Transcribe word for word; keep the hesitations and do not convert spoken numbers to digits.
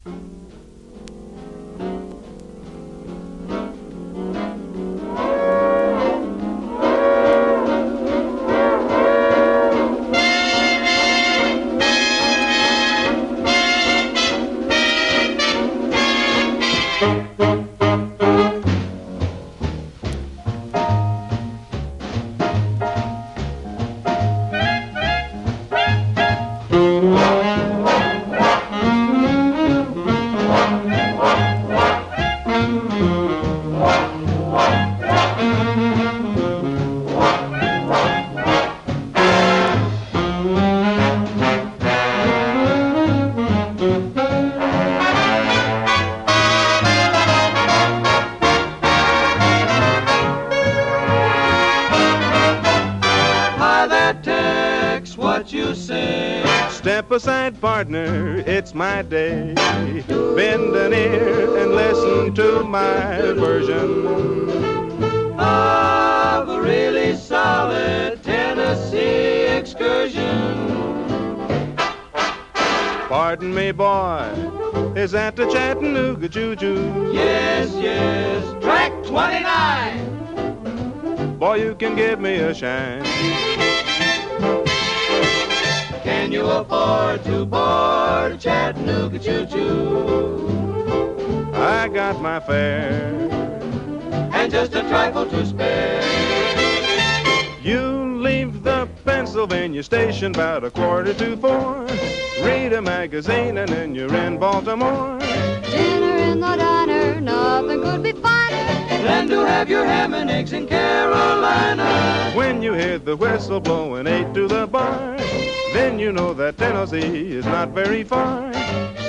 What you say? Step aside, partner, it's my day. Bend an ear and listen to my version of a really solid Tennessee excursion. Pardon me, boy, is that the Chattanooga Choo-Choo? Yes, yes, track twenty-nine. Boy, you can give me a shine. Can you afford to board a Chattanooga choo-choo? I got my fare and just a trifle to spare. You leave the Pennsylvania station about a quarter to four. Read a magazine and then you're in Baltimore. Dinner in the diner, nothing could be finer than to have your ham and eggs in Carolina. When you hear the whistle blowing eight to the bar, then you know that Tennessee is not very far.